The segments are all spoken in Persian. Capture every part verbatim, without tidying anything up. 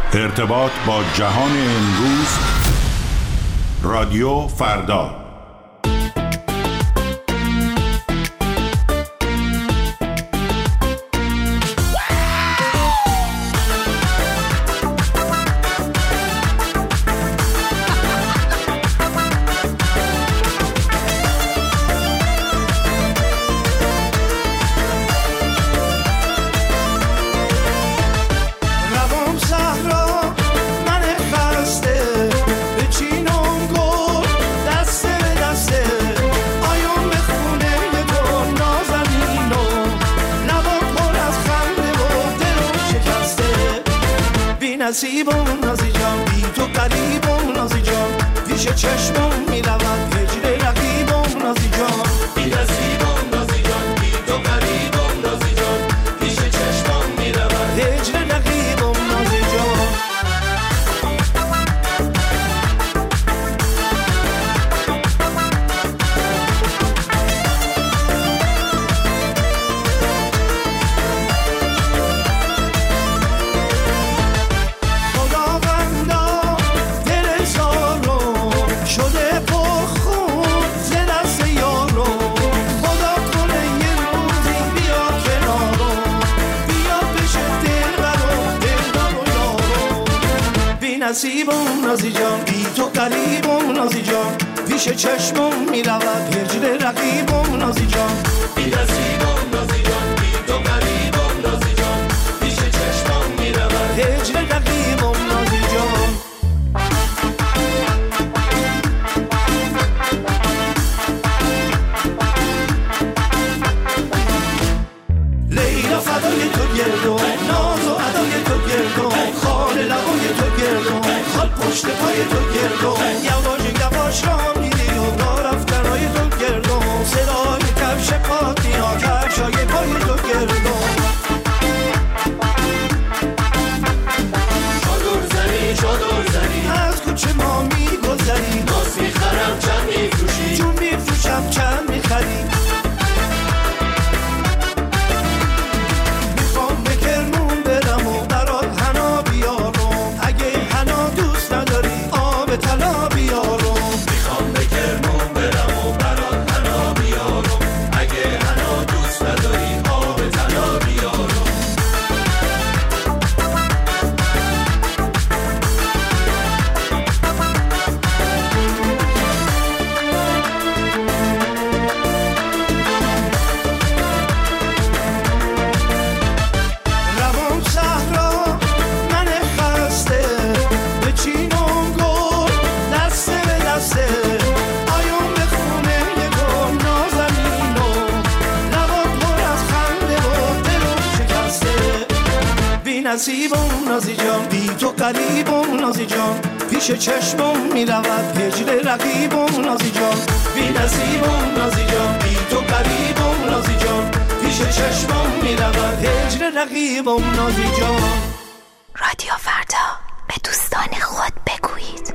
ارتباط با جهان امروز، رادیو فردا. نصیبم نازی جان، بی تو قریبم نازی جان، پیش چشمم میرود هجر رقیبم نازی جان. بی نصیبم نازی جان، بی تو قریبم نازی جان، پیش چشمم میرود هجر رقیبم نازی جان. نصیبم نازی جان، بی تو قریبم نازی جان، پیش چشمم میرود هجر رقیبم نازی جان. بی نصیبم نازی جان، بی تو قریبم نازی جان، پیش چشمم میرود هجر رقیبم نازی جان. لیلا فدای تو گردم، ناز و ادای تو گردم، خال لبای تو گردم، خال پشت پای تو گردم، یواش یواش را میری و را رفتنای تو گردم، صدای کفش پات میاد کفشای پای تو گردم. چادر زنی چادر زنی از کوچه ما میگذری، ناز میخرم چند میفروشی، چون میفروشم چند میخری. نصیبم نازی جان، بی تو قریبم نازی جان، پیش چشمم میرود هجر رقیبم نازی جان. بی نصیبم نازی جان، بی تو قریبم نازی جان، پیش چشمم میرود هجر رقیبم نازی جان. رادیو فردا، به دوستان خود بگویید.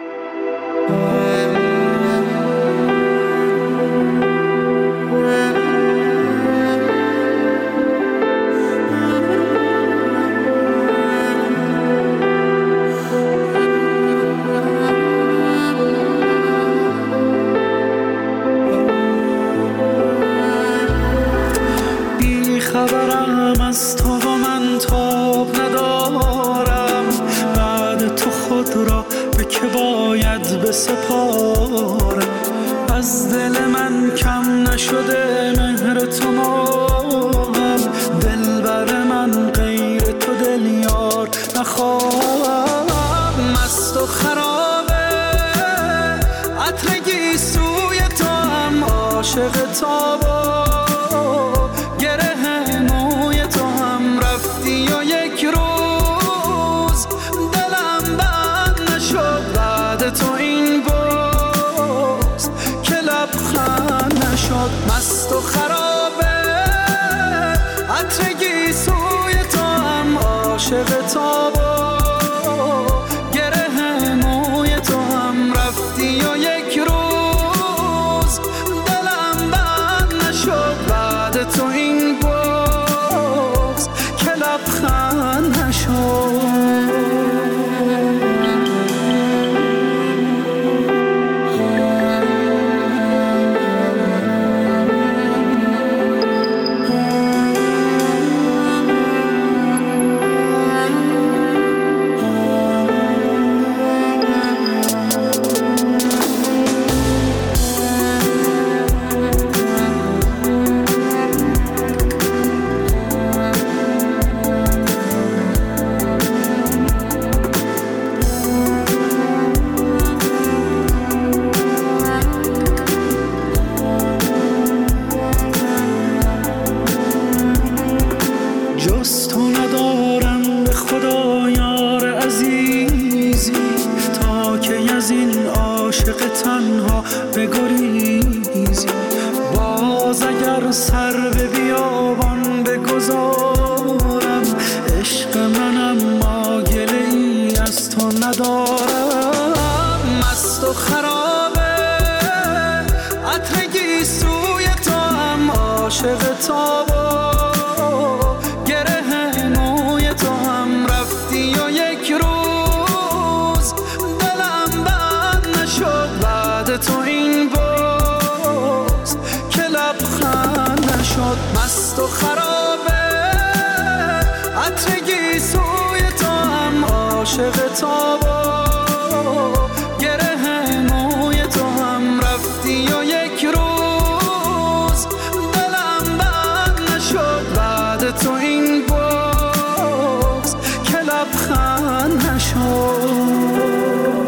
خبرم از تو و من تاب ندارم، بعد تو خود را به که باید بسپارم. از دل من کم نشده مهر تو ماهم، دلبر من غیر تو دل یار نخواهم. مست و خرابه عطر گیسوی تو هم، عاشق تابا تو این باز که لبخند نشد. مست و خرابه عطر گیسوی تو هم، عاشق تابا گره موی تو هم، رفتی و یک روز دلم بند نشد. به تنها بگریزی. باز اگر سر به بیابان بگذارم، عشق منم ما گله ای از تو ندارم. مست و خرابه عطر گیسوی تو هم عاشق تابا، گره موی تو هم رفتی و یک روز دلم بند نشد بعد تو این باز که لبخند نشد. مست و خرابه عطر گیسوی تو هم عاشق تابا، گره موی تو هم رفتی و یک روز دلم بند نشد بعد تو این باز که لبخند نشد.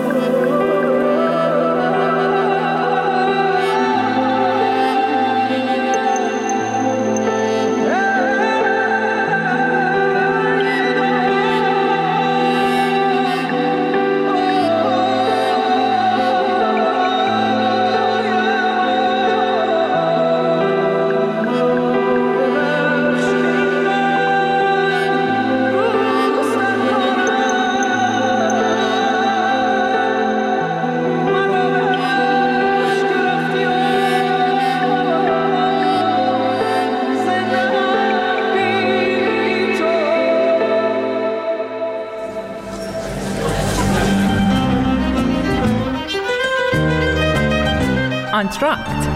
آنتراکت،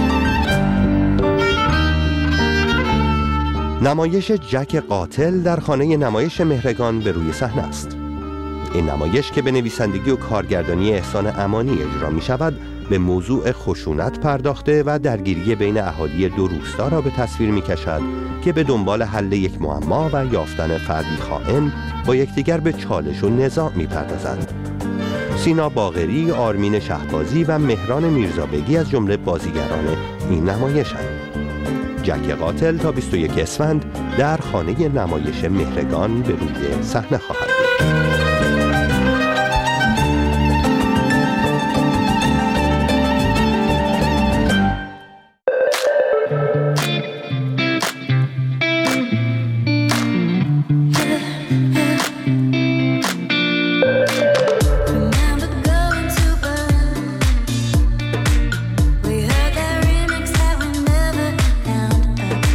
نمایش جک قاتل در خانه نمایش مهرگان به روی صحنه است. این نمایش که به نویسندگی و کارگردانی احسان امانی اجرا می شود، به موضوع خشونت پرداخته و درگیری بین اهالی دو روستا را به تصویر می کشد که به دنبال حل یک معما و یافتن فردی خائن با یکدیگر به چالش و نزاع می پردازند. سینا باقری، آرمین شهبازی و مهران میرزابگی از جمله بازیگران این نمایش‌اند. جک قاتل تا بیست و یک اسفند در خانه نمایش مهرگان به روی صحنه خواهد بود.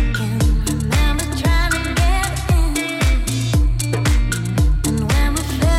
When we're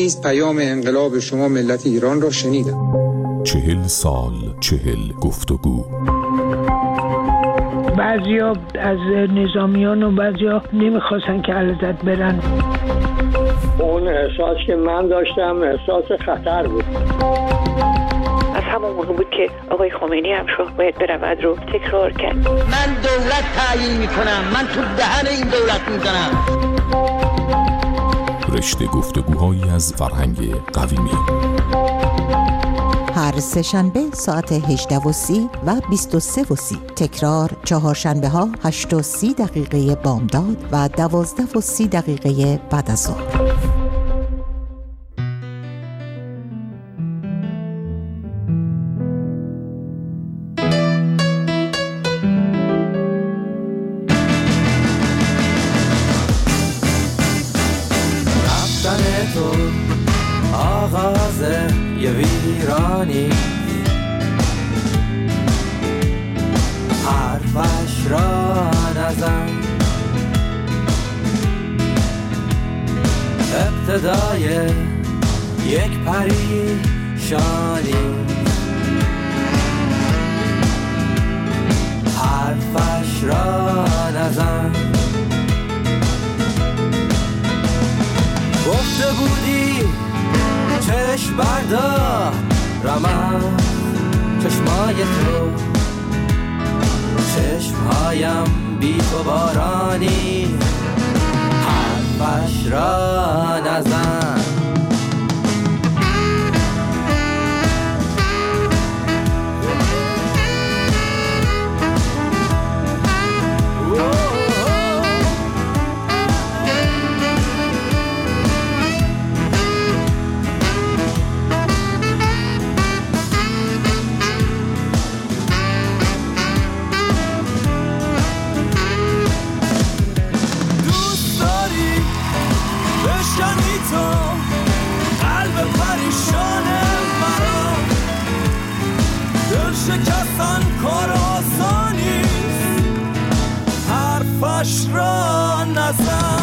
نیز پیام انقلاب شما ملت ایران را شنیدم. چهل سال چهل گفتگو. بعضیا از نظامیان و بعضیا نمیخواستن که علازت برن. اون احساس که من داشتم احساس خطر بود. از همون موقع بود که آقای خمینی هم شاه باید برود رو تکرار کرد. من دولت تعیین میکنم، من تو دهن این دولت میزنم. رشته گفتگوهایی از فرهنگ قویمی. هر سه شنبه ساعت هجده و سی و بیست و سه و سی. تکرار چهارشنبه ها هشت و سی دقیقه بامداد و دوازده و سی دقیقه بعد از ظهر. آغاز یه ویرانی، حرفش را نزن، ابتدای یک پریشانی، حرفش را نزن. گفته بودی چشم بردار رمز چشمای تو، چشمهایم بی تو بارانی، حرفش را نزن. شکستن کار آسانیست، حرفش را نزن.